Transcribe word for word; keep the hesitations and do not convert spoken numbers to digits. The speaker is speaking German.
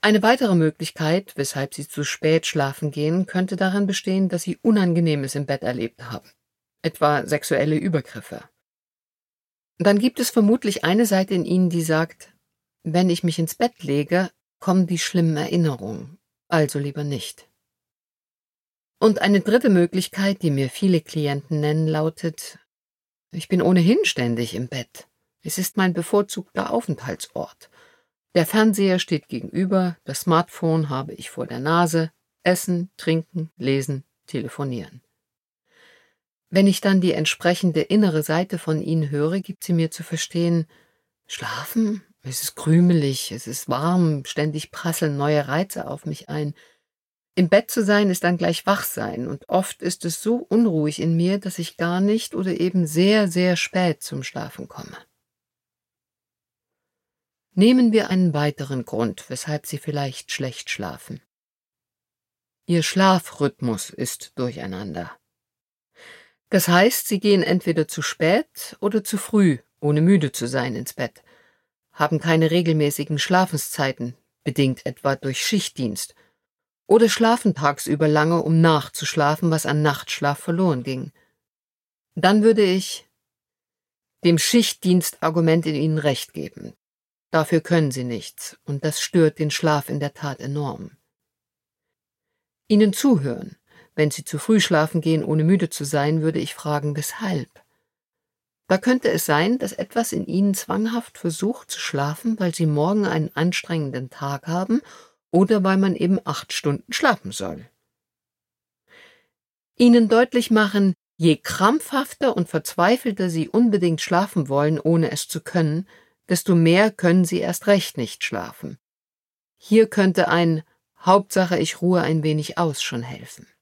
Eine weitere Möglichkeit, weshalb Sie zu spät schlafen gehen, könnte darin bestehen, dass Sie Unangenehmes im Bett erlebt haben, etwa sexuelle Übergriffe. Dann gibt es vermutlich eine Seite in Ihnen, die sagt, wenn ich mich ins Bett lege, kommen die schlimmen Erinnerungen, also lieber nicht. Und eine dritte Möglichkeit, die mir viele Klienten nennen, lautet, ich bin ohnehin ständig im Bett. Es ist mein bevorzugter Aufenthaltsort. Der Fernseher steht gegenüber, das Smartphone habe ich vor der Nase, essen, trinken, lesen, telefonieren. Wenn ich dann die entsprechende innere Seite von Ihnen höre, gibt sie mir zu verstehen, schlafen? Es ist krümelig, es ist warm, ständig prasseln neue Reize auf mich ein. Im Bett zu sein ist dann gleich wach sein, und oft ist es so unruhig in mir, dass ich gar nicht oder eben sehr, sehr spät zum Schlafen komme. Nehmen wir einen weiteren Grund, weshalb Sie vielleicht schlecht schlafen. Ihr Schlafrhythmus ist durcheinander. Das heißt, Sie gehen entweder zu spät oder zu früh, ohne müde zu sein, ins Bett, haben keine regelmäßigen Schlafenszeiten, bedingt etwa durch Schichtdienst, oder schlafen tagsüber lange, um nachzuschlafen, was an Nachtschlaf verloren ging. Dann würde ich dem Schichtdienstargument in Ihnen recht geben. Dafür können Sie nichts, und das stört den Schlaf in der Tat enorm. Ihnen zuhören, wenn Sie zu früh schlafen gehen, ohne müde zu sein, würde ich fragen, weshalb? Da könnte es sein, dass etwas in Ihnen zwanghaft versucht zu schlafen, weil Sie morgen einen anstrengenden Tag haben oder weil man eben acht Stunden schlafen soll. Ihnen deutlich machen, je krampfhafter und verzweifelter Sie unbedingt schlafen wollen, ohne es zu können, desto mehr können Sie erst recht nicht schlafen. Hier könnte ein Hauptsache ich ruhe ein wenig aus schon helfen.